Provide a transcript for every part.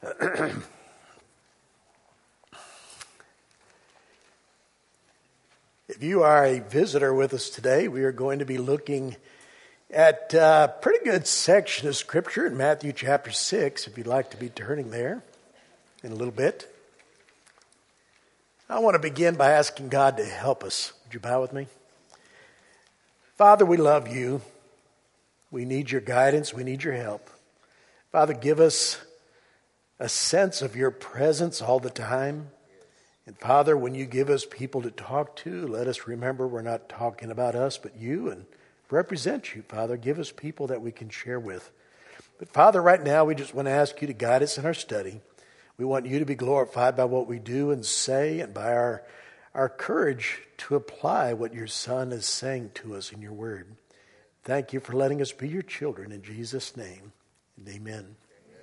If you are a visitor with us today, we are going to be looking at a pretty good section of Scripture in Matthew chapter 6, if you'd like to be turning there in a little bit. I want to begin by asking God to help us. Would you bow with me? Father, we love you. We need your guidance. We need your help. Father, give us a sense of your presence all the time. And Father, when you give us people to talk to, let us remember we're not talking about us, but you, and represent you, Father. Give us people that we can share with. But Father, right now we just want to ask you to guide us in our study. We want you to be glorified by what we do and say, and by our courage to apply what your Son is saying to us in your word. Thank you for letting us be your children in Jesus' name. And amen.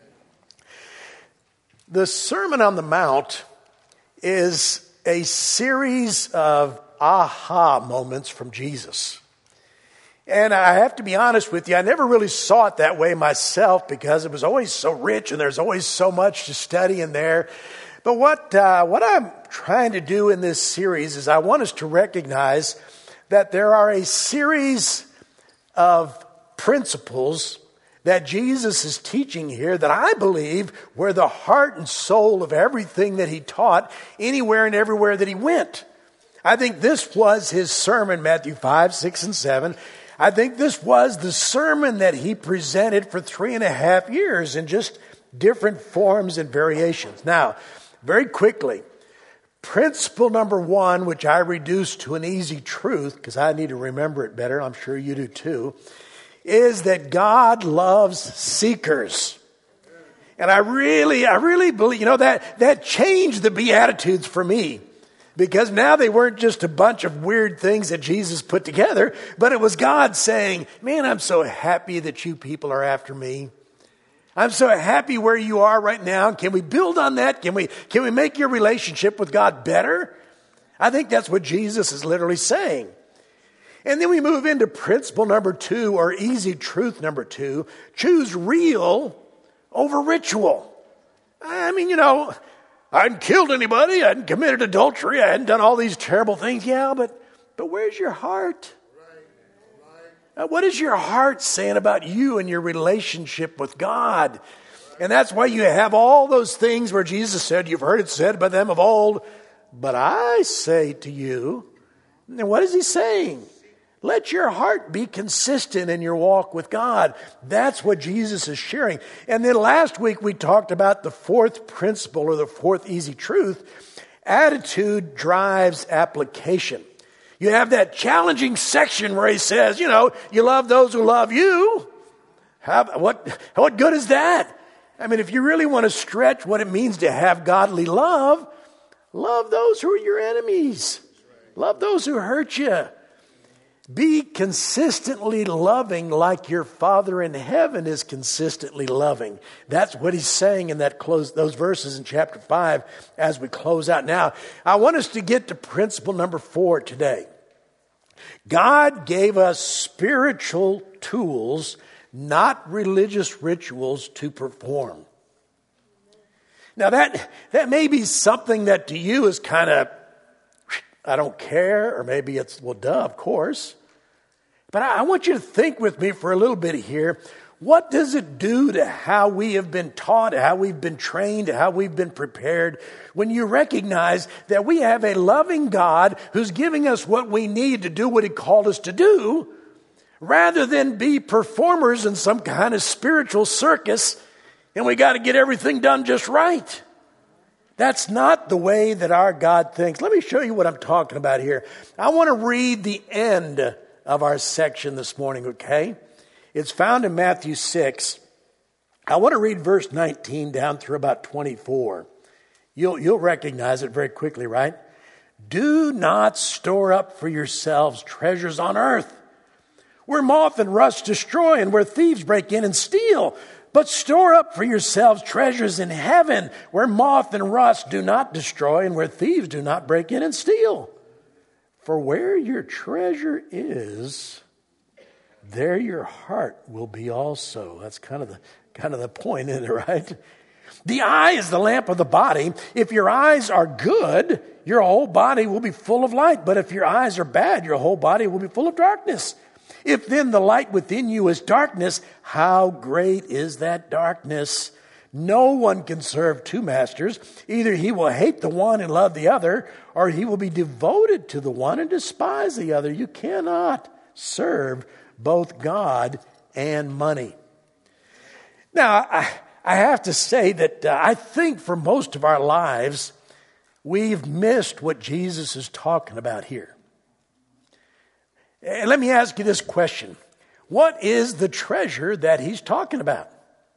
The Sermon on the Mount is a series of aha moments from Jesus. And I have to be honest with you, I never really saw it that way myself because it was always so rich and there's always so much to study in there. But what I'm trying to do in this series is I want us to recognize that there are a series of principles that Jesus is teaching here that I believe were the heart and soul of everything that he taught anywhere and everywhere that he went. I think this was his sermon, Matthew 5, 6, and 7. I think this was the sermon that he presented for 3.5 years in just different forms and variations. Now, very quickly, principle number 1, which I reduced to an easy truth because I need to remember it better, I'm sure you do too, is that God loves seekers. And I really believe, that changed the Beatitudes for me. Because now they weren't just a bunch of weird things that Jesus put together, but it was God saying, man, I'm so happy that you people are after me. I'm so happy where you are right now. Can we build on that? Can we make your relationship with God better? I think that's what Jesus is literally saying. And then we move into principle number 2, or easy truth number 2. Choose real over ritual. I mean, I hadn't killed anybody. I hadn't committed adultery. I hadn't done all these terrible things. Yeah, but where's your heart? What is your heart saying about you and your relationship with God? And that's why you have all those things where Jesus said, you've heard it said by them of old, but I say to you. And what is he saying? Let your heart be consistent in your walk with God. That's what Jesus is sharing. And then last week we talked about the 4th principle, or the 4th easy truth. Attitude drives application. You have that challenging section where he says, you love those who love you. What good is that? I mean, if you really want to stretch what it means to have godly love, love those who are your enemies. Love those who hurt you. Be consistently loving like your Father in heaven is consistently loving. That's what he's saying in those verses in chapter 5 as we close out. Now, I want us to get to principle number 4 today. God gave us spiritual tools, not religious rituals to perform. Now, that may be something that to you is kind of, I don't care, or maybe it's, well, duh, of course. But I want you to think with me for a little bit here. What does it do to how we have been taught, how we've been trained, how we've been prepared, when you recognize that we have a loving God who's giving us what we need to do what he called us to do, rather than be performers in some kind of spiritual circus, and we got to get everything done just right. That's not the way that our God thinks. Let me show you what I'm talking about here. I want to read the end of our section this morning, okay? It's found in Matthew 6. I want to read verse 19 down through about 24. You'll recognize it very quickly, right? Do not store up for yourselves treasures on earth, where moth and rust destroy and where thieves break in and steal. But store up for yourselves treasures in heaven, where moth and rust do not destroy and where thieves do not break in and steal. For where your treasure is, there your heart will be also. That's kind of the point, isn't it, right? The eye is the lamp of the body. If your eyes are good, your whole body will be full of light. But if your eyes are bad, your whole body will be full of darkness. If then the light within you is darkness, how great is that darkness? No one can serve two masters. Either he will hate the one and love the other, or he will be devoted to the one and despise the other. You cannot serve both God and money. Now, I have to say that I think for most of our lives, we've missed what Jesus is talking about here. And let me ask you this question. What is the treasure that he's talking about?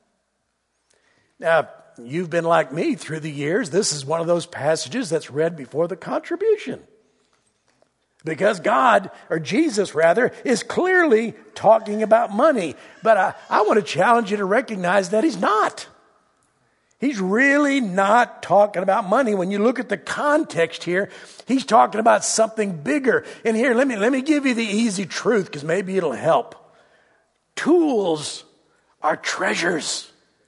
Now, you've been like me through the years. This is one of those passages that's read before the contribution. Because God, or Jesus rather, is clearly talking about money. But I want to challenge you to recognize that he's not. He's really not talking about money. When you look at the context here, he's talking about something bigger. And here, let me give you the easy truth, because maybe it'll help. Tools are treasures.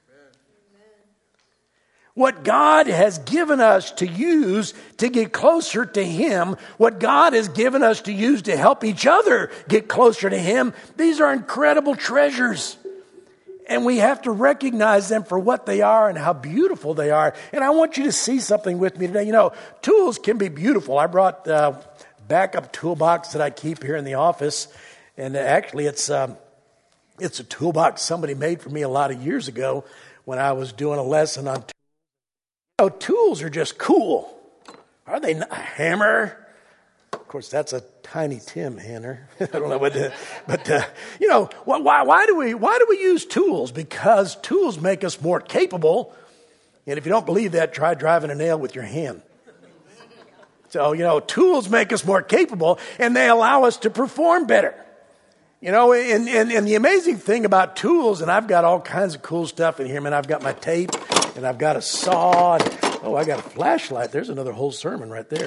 What God has given us to use to get closer to Him, what God has given us to use to help each other get closer to Him, these are incredible treasures. And we have to recognize them for what they are and how beautiful they are. And I want you to see something with me today. You know, tools can be beautiful. I brought a backup toolbox that I keep here in the office. And actually, it's a toolbox somebody made for me a lot of years ago when I was doing a lesson on tools. You know, tools are just cool. Are they not? A hammer? Of course, that's a Tiny Tim hammer. I don't know what, but you know, why do we use tools? Because tools make us more capable. And if you don't believe that, try driving a nail with your hand. So, you know, tools make us more capable, and they allow us to perform better. You know, and the amazing thing about tools, and I've got all kinds of cool stuff in here, man. I've got my tape, and I've got a saw, and, I got a flashlight. There's another whole sermon right there.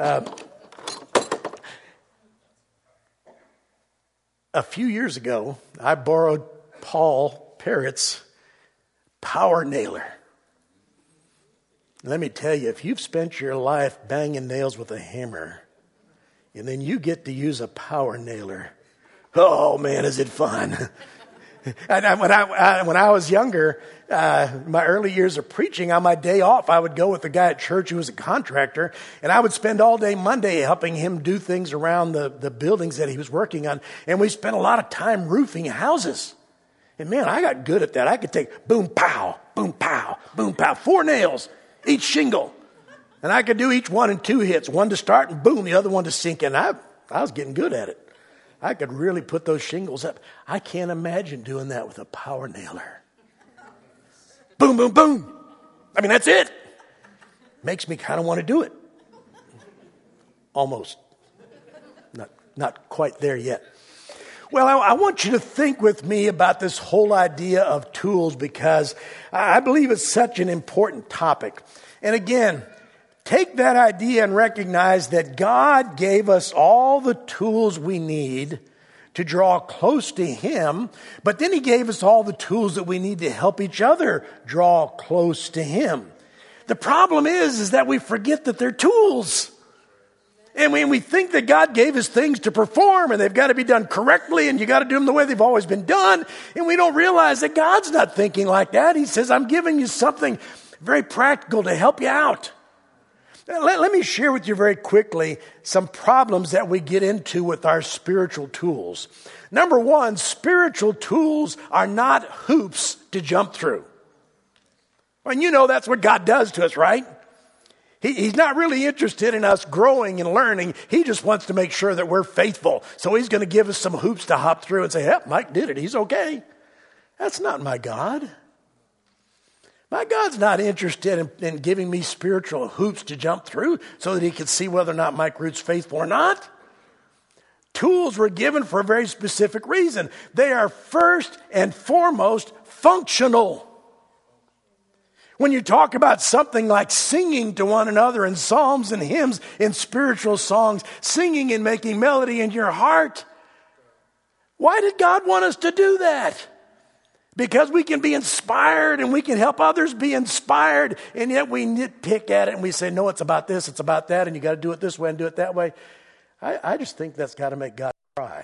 A few years ago, I borrowed Paul Parrott's power nailer. Let me tell you, if you've spent your life banging nails with a hammer, and then you get to use a power nailer, oh man, is it fun. And when I was younger, my early years of preaching, on my day off, I would go with a guy at church who was a contractor, and I would spend all day Monday helping him do things around the buildings that he was working on. And we spent a lot of time roofing houses. And man, I got good at that. I could take boom, pow, boom, pow, boom, pow, 4 nails, each shingle. And I could do each one in 2 hits, one to start and boom, the other one to sink in. I was getting good at it. I could really put those shingles up. I can't imagine doing that with a power nailer. Boom, boom, boom. I mean, that's it. Makes me kind of want to do it. Almost. Not quite there yet. Well, I want you to think with me about this whole idea of tools, because I believe it's such an important topic. And again, take that idea and recognize that God gave us all the tools we need to draw close to Him, but then He gave us all the tools that we need to help each other draw close to Him. The problem is that we forget that they're tools. And we think that God gave us things to perform, and they've got to be done correctly, and you got to do them the way they've always been done. And we don't realize that God's not thinking like that. He says, I'm giving you something very practical to help you out. Let me share with you very quickly some problems that we get into with our spiritual tools. Number one, spiritual tools are not hoops to jump through. And you know that's what God does to us, right? He's not really interested in us growing and learning. He just wants to make sure that we're faithful. So He's going to give us some hoops to hop through and say, yep, Mike did it. He's okay. That's not my God. My God's not interested in giving me spiritual hoops to jump through so that He can see whether or not Mike Root's faithful or not. Tools were given for a very specific reason. They are first and foremost functional. When you talk about something like singing to one another in psalms and hymns, in spiritual songs, singing and making melody in your heart, why did God want us to do that? Because we can be inspired and we can help others be inspired, and yet we nitpick at it and we say, no, it's about this, it's about that, and you got to do it this way and do it that way. I just think that's got to make God cry.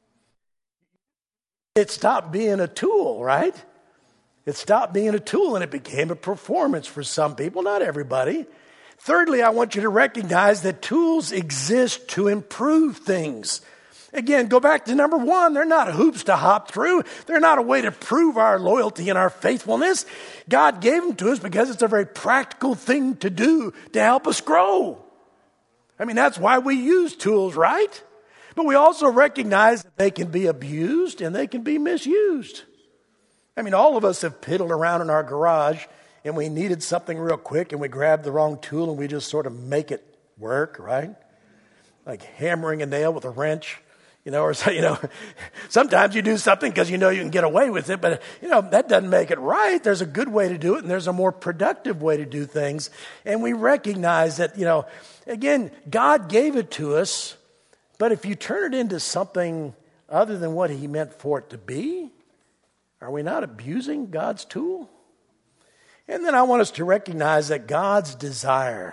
It stopped being a tool, right? It stopped being a tool and it became a performance for some people, not everybody. Thirdly, I want you to recognize that tools exist to improve things. Again, go back to number one. They're not hoops to hop through. They're not a way to prove our loyalty and our faithfulness. God gave them to us because it's a very practical thing to do to help us grow. I mean, that's why we use tools, right? But we also recognize that they can be abused and they can be misused. I mean, all of us have piddled around in our garage and we needed something real quick and we grabbed the wrong tool and we just sort of make it work, right? Like hammering a nail with a wrench. Or sometimes you do something because you know you can get away with it, but, that doesn't make it right. There's a good way to do it, and there's a more productive way to do things. And we recognize that, again, God gave it to us, but if you turn it into something other than what He meant for it to be, are we not abusing God's tool? And then I want us to recognize that God's desire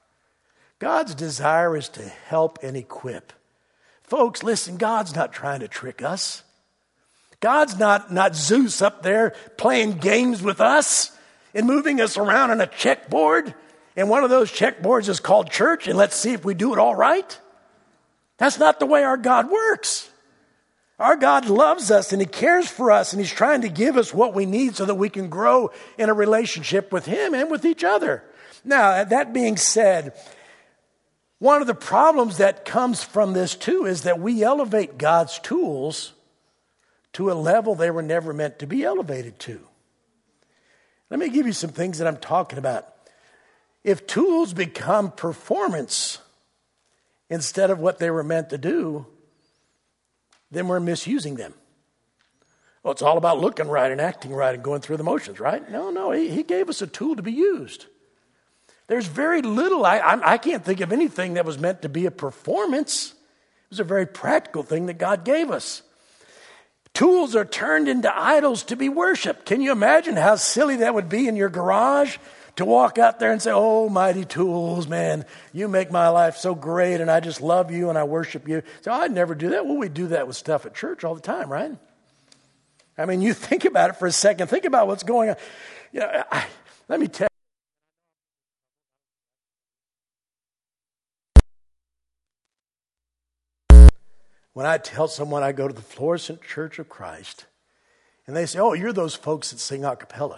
is to help and equip. Folks, listen, God's not trying to trick us. God's not Zeus up there playing games with us and moving us around on a checkboard. And one of those checkboards is called church, and let's see if we do it all right. That's not the way our God works. Our God loves us and He cares for us and He's trying to give us what we need so that we can grow in a relationship with Him and with each other. Now, that being said, one of the problems that comes from this too is that we elevate God's tools to a level they were never meant to be elevated to. Let me give you some things that I'm talking about. If tools become performance instead of what they were meant to do, then we're misusing them. Well, it's all about looking right and acting right and going through the motions, right? No, He gave us a tool to be used. There's very little, I can't think of anything that was meant to be a performance. It was a very practical thing that God gave us. Tools are turned into idols to be worshiped. Can you imagine how silly that would be in your garage to walk out there and say, oh, mighty tools, man, you make my life so great and I just love you and I worship you. So I'd never do that. Well, we do that with stuff at church all the time, right? I mean, you think about it for a second. Think about what's going on. Let me tell you. When I tell someone I go to the Florissant Church of Christ, and they say, oh, you're those folks that sing a cappella.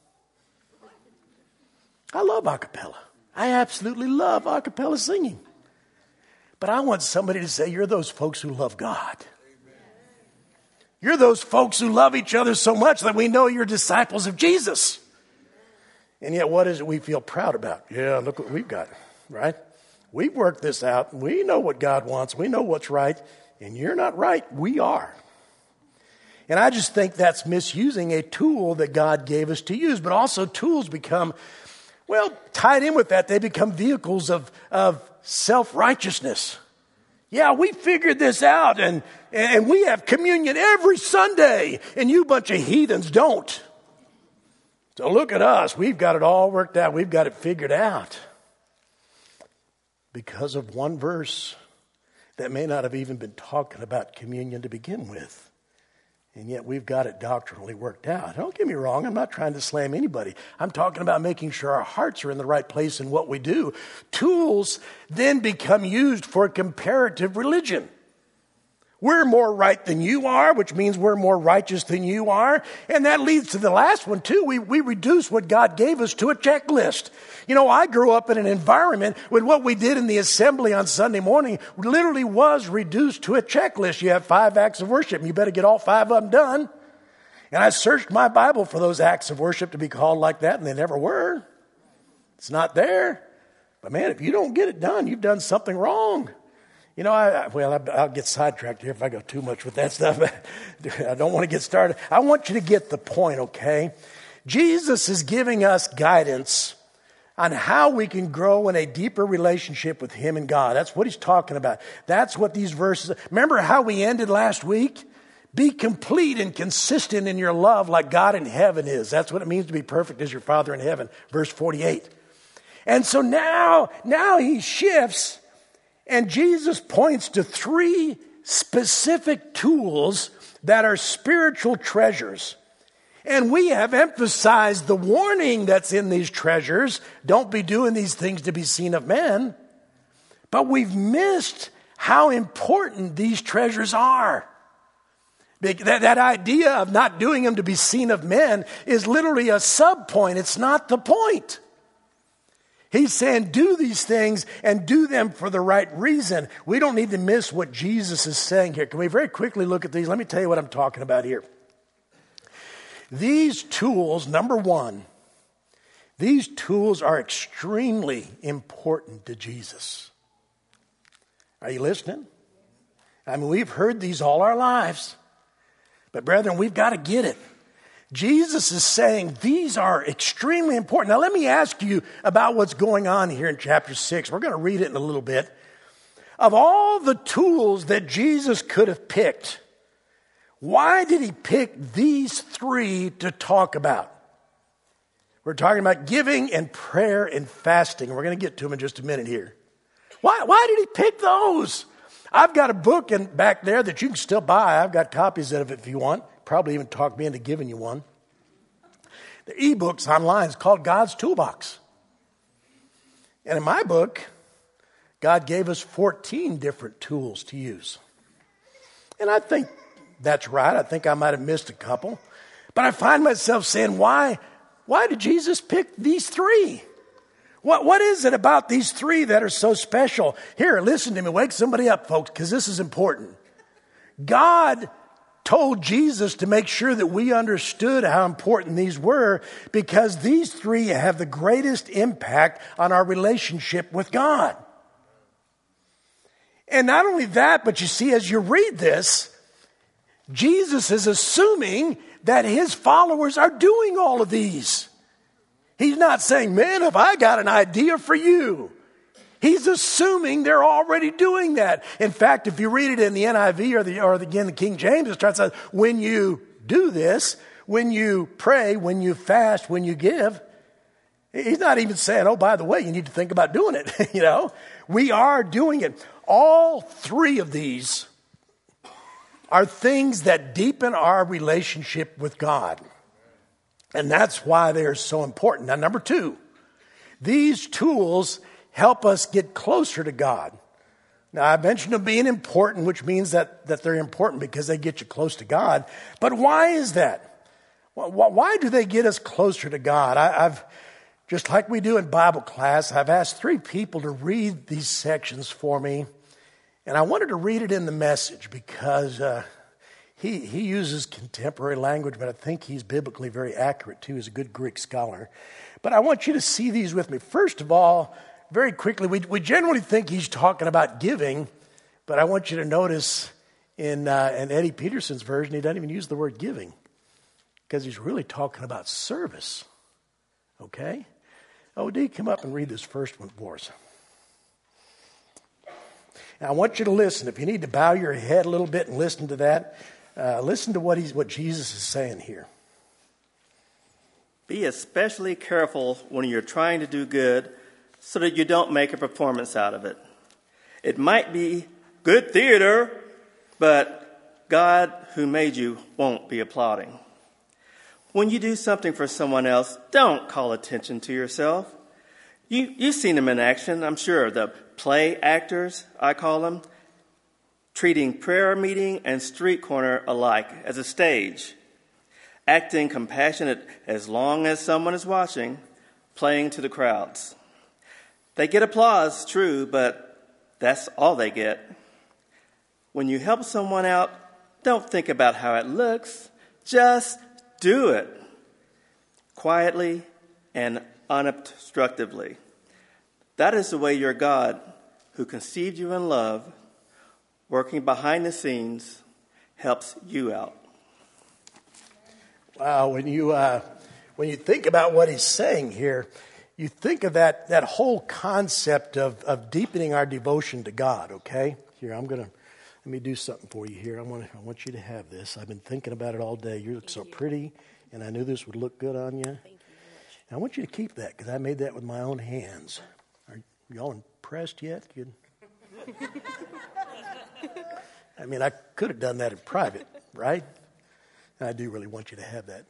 I love a cappella. I absolutely love a cappella singing. But I want somebody to say, you're those folks who love God. You're those folks who love each other so much that we know you're disciples of Jesus. And yet, what is it we feel proud about? Yeah, look what we've got, right? We've worked this out. We know what God wants. We know what's right. And you're not right. We are. And I just think that's misusing a tool that God gave us to use. But also tools become, tied in with that, they become vehicles of self-righteousness. Yeah, we figured this out and we have communion every Sunday and you bunch of heathens don't. So look at us. We've got it all worked out. We've got it figured out. Because of one verse that may not have even been talking about communion to begin with. And yet we've got it doctrinally worked out. Don't get me wrong. I'm not trying to slam anybody. I'm talking about making sure our hearts are in the right place in what we do. Tools then become used for comparative religion. We're more right than you are, which means we're more righteous than you are. And that leads to the last one, too. We reduce what God gave us to a checklist. I grew up in an environment when what we did in the assembly on Sunday morning literally was reduced to a checklist. You have 5 acts of worship, and you better get all 5 of them done. And I searched my Bible for those acts of worship to be called like that, and they never were. It's not there. But man, if you don't get it done, you've done something wrong. I'll get sidetracked here if I go too much with that stuff. I don't want to get started. I want you to get the point, okay? Jesus is giving us guidance on how we can grow in a deeper relationship with Him and God. That's what He's talking about. That's what these verses. Remember how we ended last week? Be complete and consistent in your love like God in heaven is. That's what it means to be perfect as your Father in heaven. Verse 48. And so now he shifts, and Jesus points to 3 specific tools that are spiritual treasures. And we have emphasized the warning that's in these treasures. Don't be doing these things to be seen of men. But we've missed how important these treasures are. That idea of not doing them to be seen of men is literally a sub-point. It's not the point. He's saying do these things and do them for the right reason. We don't need to miss what Jesus is saying here. Can we very quickly look at these? Let me tell you what I'm talking about here. These tools, number one, these tools are extremely important to Jesus. Are you listening? I mean, we've heard these all our lives. But brethren, we've got to get it. Jesus is saying these are extremely important. Now let me ask you about what's going on here in chapter 6. We're going to read it in a little bit. Of all the tools that Jesus could have picked, why did he pick these 3 to talk about? We're talking about giving and prayer and fasting. We're going to get to them in just a minute here. Why did he pick those? I've got a book back there that you can still buy. I've got copies of it if you want. Probably even talk me into giving you one. The e-book's online. It's called God's Toolbox. And in my book, God gave us 14 different tools to use. And I think that's right. I think I might have missed a couple. But I find myself saying, why did Jesus pick these 3? What is it about these 3 that are so special? Here, listen to me. Wake somebody up, folks, because this is important. God told Jesus to make sure that we understood how important these were because these 3 have the greatest impact on our relationship with God. And not only that, but you see, as you read this, Jesus is assuming that his followers are doing all of these. He's not saying, man, have I got an idea for you. He's assuming they're already doing that. In fact, if you read it in the NIV or the King James, it starts out, when you do this, when you pray, when you fast, when you give. He's not even saying, oh, by the way, you need to think about doing it. We are doing it. All 3 of these are things that deepen our relationship with God. And that's why they're so important. Now, number 2, these tools help us get closer to God. Now, I mentioned them being important, which means that they're important because they get you close to God. But why is that? Why do they get us closer to God? I've just like we do in Bible class, I've asked 3 people to read these sections for me. And I wanted to read it in the Message because he uses contemporary language, but I think he's biblically very accurate too. He's a good Greek scholar. But I want you to see these with me. First of all, very quickly, we generally think he's talking about giving, but I want you to notice in Eddie Peterson's version, he doesn't even use the word giving because he's really talking about service. Okay? OD, come up and read this first one for us. Now, I want you to listen. If you need to bow your head a little bit and listen to that, listen to what Jesus is saying here. Be especially careful when you're trying to do good so that you don't make a performance out of it. It might be good theater, but God who made you won't be applauding. When you do something for someone else, don't call attention to yourself. You've seen them in action, I'm sure. The play actors, I call them, treating prayer meeting and street corner alike as a stage, acting compassionate as long as someone is watching, playing to the crowds. They get applause, true, but that's all they get. When you help someone out, don't think about how it looks. Just do it quietly and unobstructively. That is the way your God, who conceived you in love, working behind the scenes, helps you out. Wow, when you think about what he's saying here, you think of that whole concept of deepening our devotion to God, okay? Here, Let me do something for you here. I want you to have this. I've been thinking about it all day. You look so pretty, and I knew this would look good on you. Thank you much. And I want you to keep that because I made that with my own hands. Are y'all impressed yet? I mean, I could have done that in private, right? And I do really want you to have that.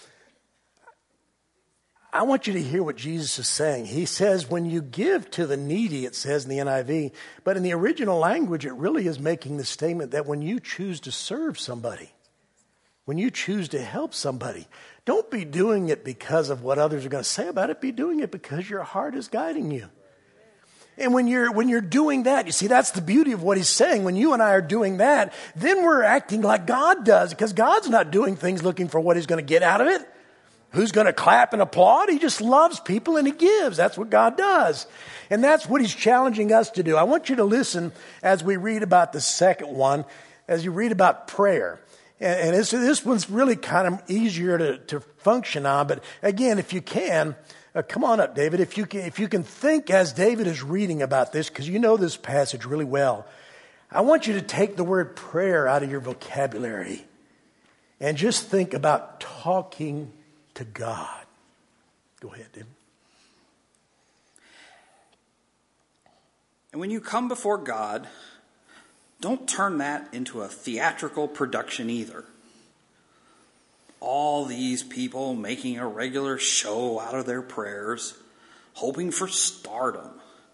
I want you to hear what Jesus is saying. He says, when you give to the needy, it says in the NIV, but in the original language, it really is making the statement that when you choose to serve somebody, when you choose to help somebody, don't be doing it because of what others are going to say about it. Be doing it because your heart is guiding you. And when you're doing that, you see, that's the beauty of what he's saying. When you and I are doing that, then we're acting like God does, because God's not doing things looking for what he's going to get out of it. Who's going to clap and applaud? He just loves people and he gives. That's what God does. And that's what he's challenging us to do. I want you to listen as we read about the second one, as you read about prayer. And this one's really kind of easier to function on. But again, if you can, come on up, David. If you can think as David is reading about this, because you know this passage really well, I want you to take the word prayer out of your vocabulary and just think about talking to God. Go ahead, David. And when you come before God, don't turn that into a theatrical production either. All these people making a regular show out of their prayers, hoping for stardom.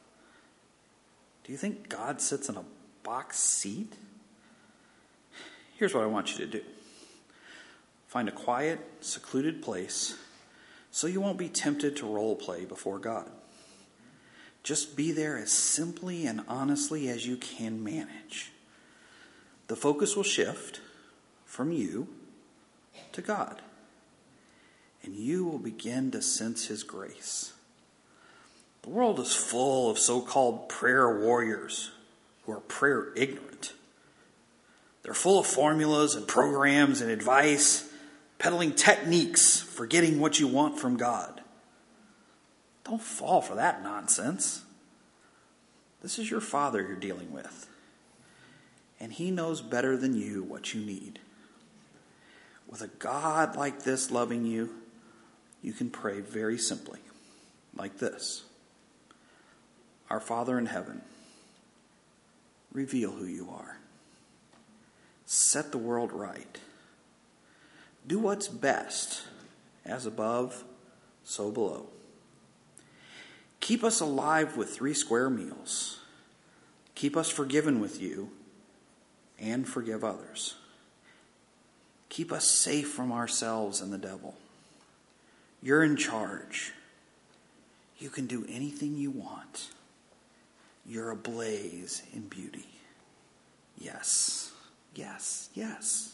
Do you think God sits in a box seat? Here's what I want you to do. Find a quiet, secluded place so you won't be tempted to role play before God. Just be there as simply and honestly as you can manage. The focus will shift from you to God, and you will begin to sense his grace. The world is full of so-called prayer warriors who are prayer ignorant. They're full of formulas and programs and advice, peddling techniques for getting what you want from God. Don't fall for that nonsense. This is your Father you're dealing with, and he knows better than you what you need. With a God like this loving you, you can pray very simply, like this. Our Father in heaven, reveal who you are. Set the world right. Do what's best, as above, so below. Keep us alive with 3 square meals. Keep us forgiven with you, and forgive others. Keep us safe from ourselves and the devil. You're in charge. You can do anything you want. You're ablaze in beauty. Yes, yes, yes.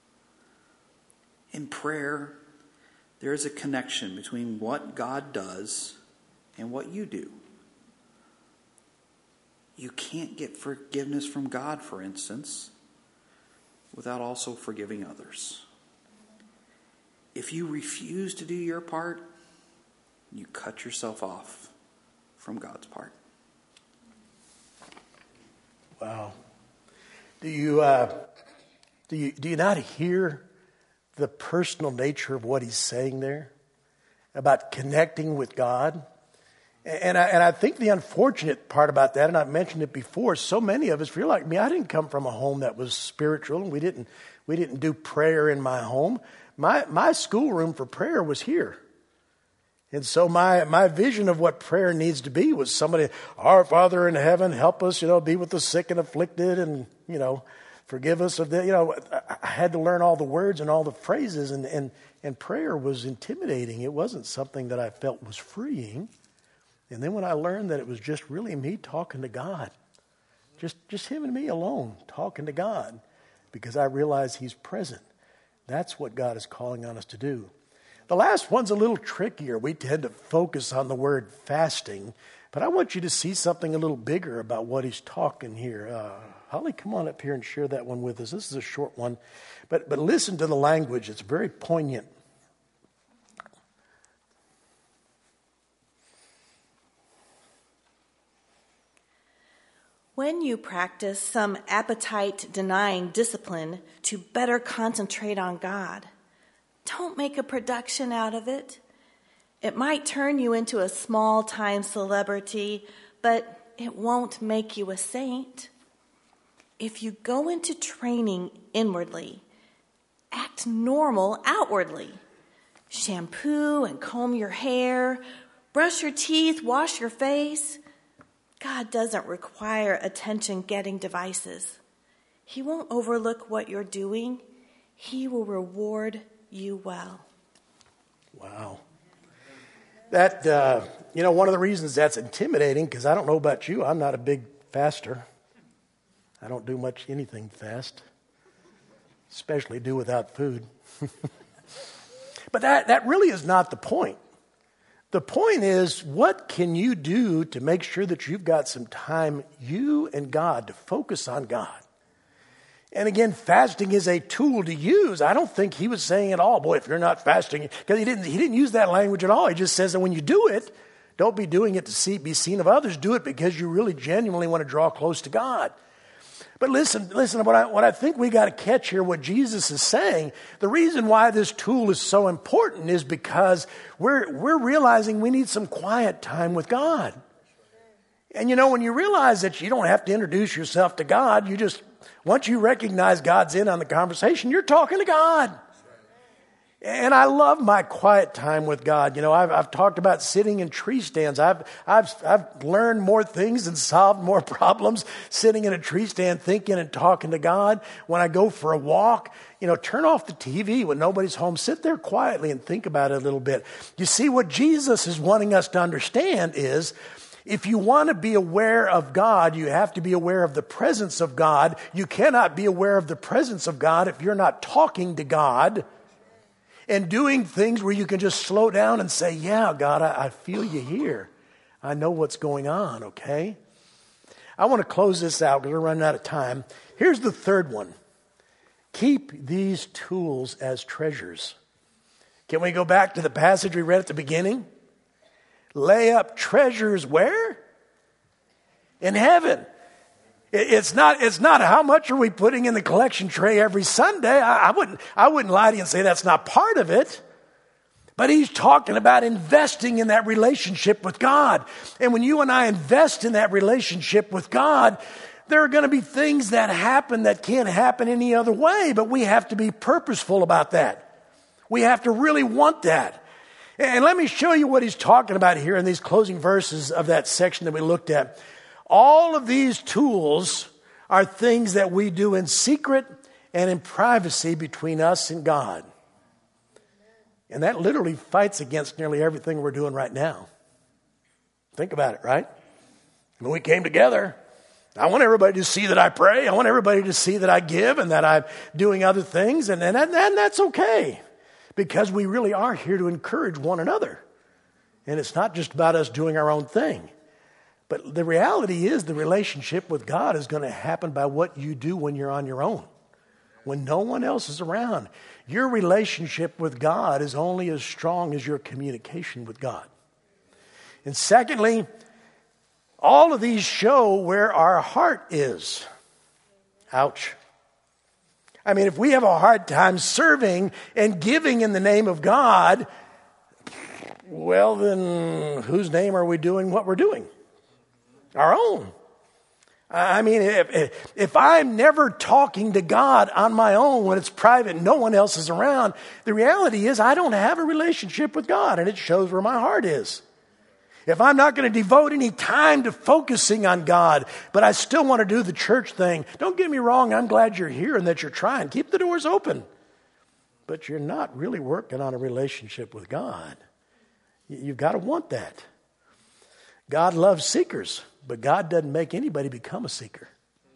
In prayer, there is a connection between what God does and what you do. You can't get forgiveness from God, for instance, without also forgiving others. If you refuse to do your part, you cut yourself off from God's part. Wow. Do you not hear the personal nature of what he's saying there about connecting with God? And I think the unfortunate part about that, and I've mentioned it before, so many of us feel like me. I didn't come from a home that was spiritual, and we didn't do prayer in my home. My schoolroom for prayer was here. And so my vision of what prayer needs to be was somebody, our Father in heaven, help us, be with the sick and afflicted, and, forgive us of that. I had to learn all the words and all the phrases, and prayer was intimidating. It wasn't something that I felt was freeing. And then when I learned that it was just really me talking to God, just him and me alone talking to God, because I realized he's present. That's what God is calling on us to do. The last one's a little trickier. We tend to focus on the word fasting, but I want you to see something a little bigger about what he's talking here. Holly, come on up here and share that one with us. This is a short one, but listen to the language. It's very poignant. When you practice some appetite-denying discipline to better concentrate on God, don't make a production out of it. It might turn you into a small-time celebrity, but it won't make you a saint. If you go into training inwardly, act normal outwardly. Shampoo and comb your hair, brush your teeth, wash your face. God doesn't require attention-getting devices. He won't overlook what you're doing. He will reward you well. Wow. That, one of the reasons that's intimidating, because I don't know about you, I'm not a big faster. I don't do much anything fast, especially do without food. But that really is not the point. The point is, what can you do to make sure that you've got some time, you and God, to focus on God? And again, fasting is a tool to use. I don't think he was saying at all, boy, if you're not fasting, because he didn't use that language at all. He just says that when you do it, don't be doing it to be seen of others. Do it because you really genuinely want to draw close to God. But listen, what I think we got to catch here, what Jesus is saying, the reason why this tool is so important is because we're realizing we need some quiet time with God. And when you realize that you don't have to introduce yourself to God, once you recognize God's in on the conversation, you're talking to God. And I love my quiet time with God. I've talked about sitting in tree stands. I've learned more things and solved more problems sitting in a tree stand, thinking and talking to God. When I go for a walk, turn off the TV when nobody's home. Sit there quietly and think about it a little bit. You see, what Jesus is wanting us to understand is, if you want to be aware of God, you have to be aware of the presence of God. You cannot be aware of the presence of God if you're not talking to God and doing things where you can just slow down and say, yeah, God, I feel you here. I know what's going on, okay? I want to close this out because we're running out of time. Here's the third one. Keep these tools as treasures. Can we go back to the passage we read at the beginning? Lay up treasures where? In heaven. It's not how much are we putting in the collection tray every Sunday. I wouldn't lie to you and say that's not part of it. But he's talking about investing in that relationship with God. And when you and I invest in that relationship with God, there are going to be things that happen that can't happen any other way, but we have to be purposeful about that. We have to really want that. And let me show you what he's talking about here in these closing verses of that section that we looked at. All of these tools are things that we do in secret and in privacy between us and God. And that literally fights against nearly everything we're doing right now. Think about it, right? When we came together, I want everybody to see that I pray. I want everybody to see that I give and that I'm doing other things. And that's okay, because we really are here to encourage one another. And it's not just about us doing our own thing. But the reality is the relationship with God is going to happen by what you do when you're on your own, when no one else is around. Your relationship with God is only as strong as your communication with God. And secondly, all of these show where our heart is. Ouch. I mean, if we have a hard time serving and giving in the name of God, well, then whose name are we doing what we're doing? Our own. I mean, if I'm never talking to God on my own when it's private and no one else is around, the reality is I don't have a relationship with God, and it shows where my heart is. If I'm not going to devote any time to focusing on God, but I still want to do the church thing, don't get me wrong, I'm glad you're here and that you're trying. Keep the doors open. But you're not really working on a relationship with God. You've got to want that. God loves seekers, but God doesn't make anybody become a seeker.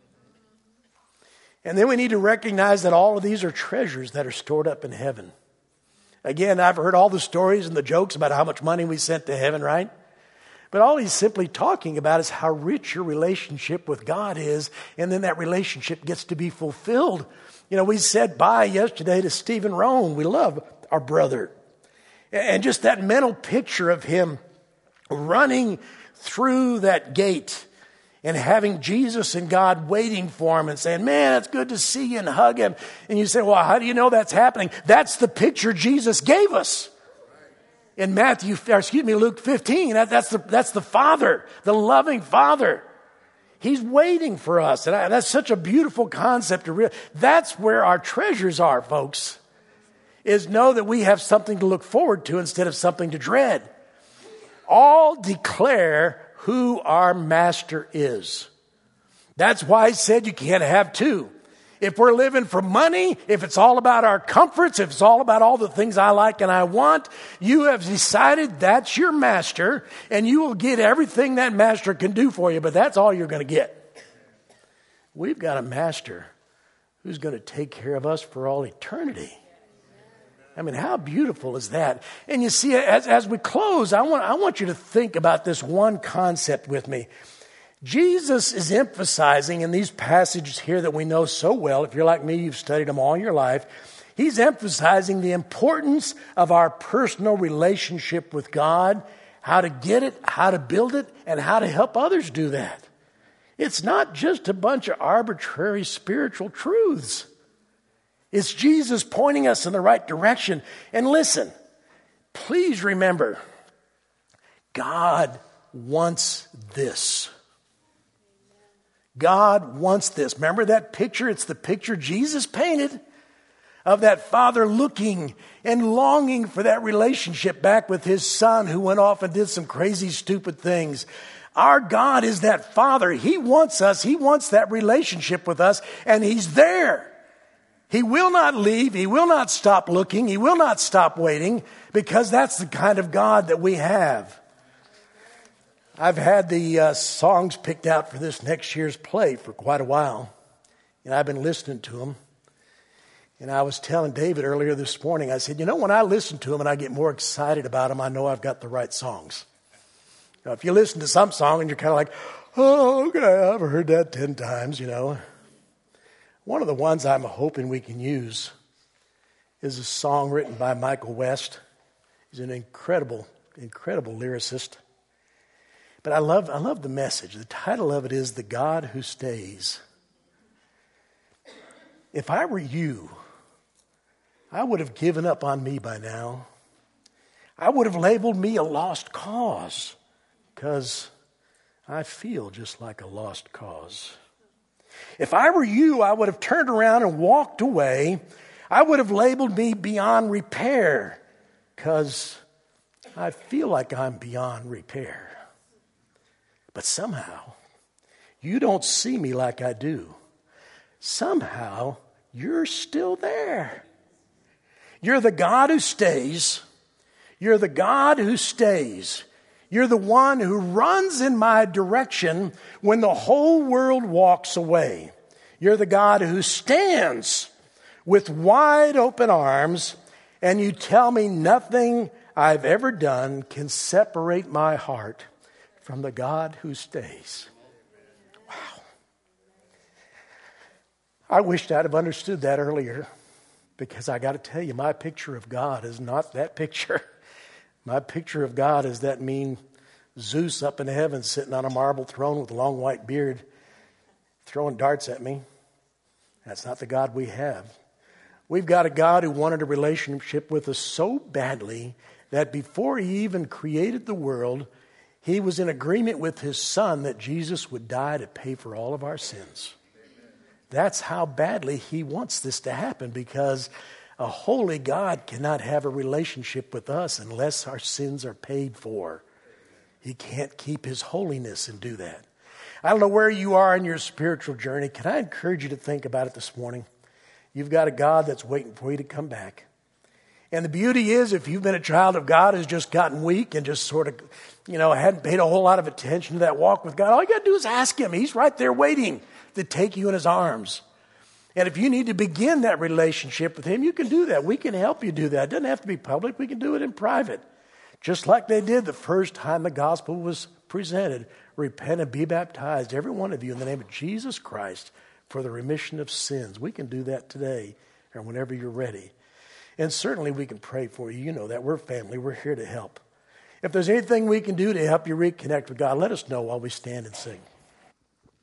And then we need to recognize that all of these are treasures that are stored up in heaven. Again, I've heard all the stories and the jokes about how much money we sent to heaven, right? But all he's simply talking about is how rich your relationship with God is, and then that relationship gets to be fulfilled. We said bye yesterday to Stephen Rohn. We love our brother. And just that mental picture of him running through that gate and having Jesus and God waiting for him and saying, man, it's good to see you, and hug him. And you say, well, how do you know that's happening? That's the picture Jesus gave us. In Luke 15, that's the Father, the loving Father. He's waiting for us. And that's such a beautiful concept to realize. That's where our treasures are, folks, is know that we have something to look forward to instead of something to dread. All declare who our master is. That's why I said you can't have two. If we're living for money, if it's all about our comforts, if it's all about all the things I like and I want, you have decided that's your master, and you will get everything that master can do for you, but that's all you're going to get. We've got a master who's going to take care of us for all eternity. I mean, how beautiful is that? And you see, as we close, I want you to think about this one concept with me. Jesus is emphasizing in these passages here that we know so well. If you're like me, you've studied them all your life. He's emphasizing the importance of our personal relationship with God, how to get it, how to build it, and how to help others do that. It's not just a bunch of arbitrary spiritual truths. It's Jesus pointing us in the right direction. And listen, please remember, God wants this. God wants this. Remember that picture? It's the picture Jesus painted of that father looking and longing for that relationship back with his son who went off and did some crazy, stupid things. Our God is that father. He wants us. He wants that relationship with us, and he's there. He will not leave. He will not stop looking. He will not stop waiting, because that's the kind of God that we have. I've had the songs picked out for this next year's play for quite a while, and I've been listening to them. And I was telling David earlier this morning, I said, when I listen to them and I get more excited about them, I know I've got the right songs. Now, if you listen to some song and you're kind of like, oh, okay, I've heard that 10 times, One of the ones I'm hoping we can use is a song written by Michael West. He's an incredible, incredible lyricist. But I love the message. The title of it is The God Who Stays. If I were you, I would have given up on me by now. I would have labeled me a lost cause, because I feel just like a lost cause. If I were you, I would have turned around and walked away. I would have labeled me beyond repair, because I feel like I'm beyond repair. But somehow, you don't see me like I do. Somehow, you're still there. You're the God who stays. You're the God who stays. You're the one who runs in my direction when the whole world walks away. You're the God who stands with wide open arms, and you tell me nothing I've ever done can separate my heart from the God who stays. Wow. I wished I'd have understood that earlier, because I got to tell you, my picture of God is not that picture. My picture of God is that mean Zeus up in heaven sitting on a marble throne with a long white beard throwing darts at me. That's not the God we have. We've got a God who wanted a relationship with us so badly that before he even created the world, he was in agreement with his son that Jesus would die to pay for all of our sins. That's how badly he wants this to happen, because a holy God cannot have a relationship with us unless our sins are paid for. He can't keep his holiness and do that. I don't know where you are in your spiritual journey. Can I encourage you to think about it this morning? You've got a God that's waiting for you to come back. And the beauty is, if you've been a child of God who's just gotten weak and just sort of, hadn't paid a whole lot of attention to that walk with God, all you got to do is ask him. He's right there waiting to take you in his arms. And if you need to begin that relationship with him, you can do that. We can help you do that. It doesn't have to be public. We can do it in private. Just like they did the first time the gospel was presented. Repent and be baptized, every one of you, in the name of Jesus Christ for the remission of sins. We can do that today or whenever you're ready. And certainly we can pray for you. You know that. We're family. We're here to help. If there's anything we can do to help you reconnect with God, let us know while we stand and sing.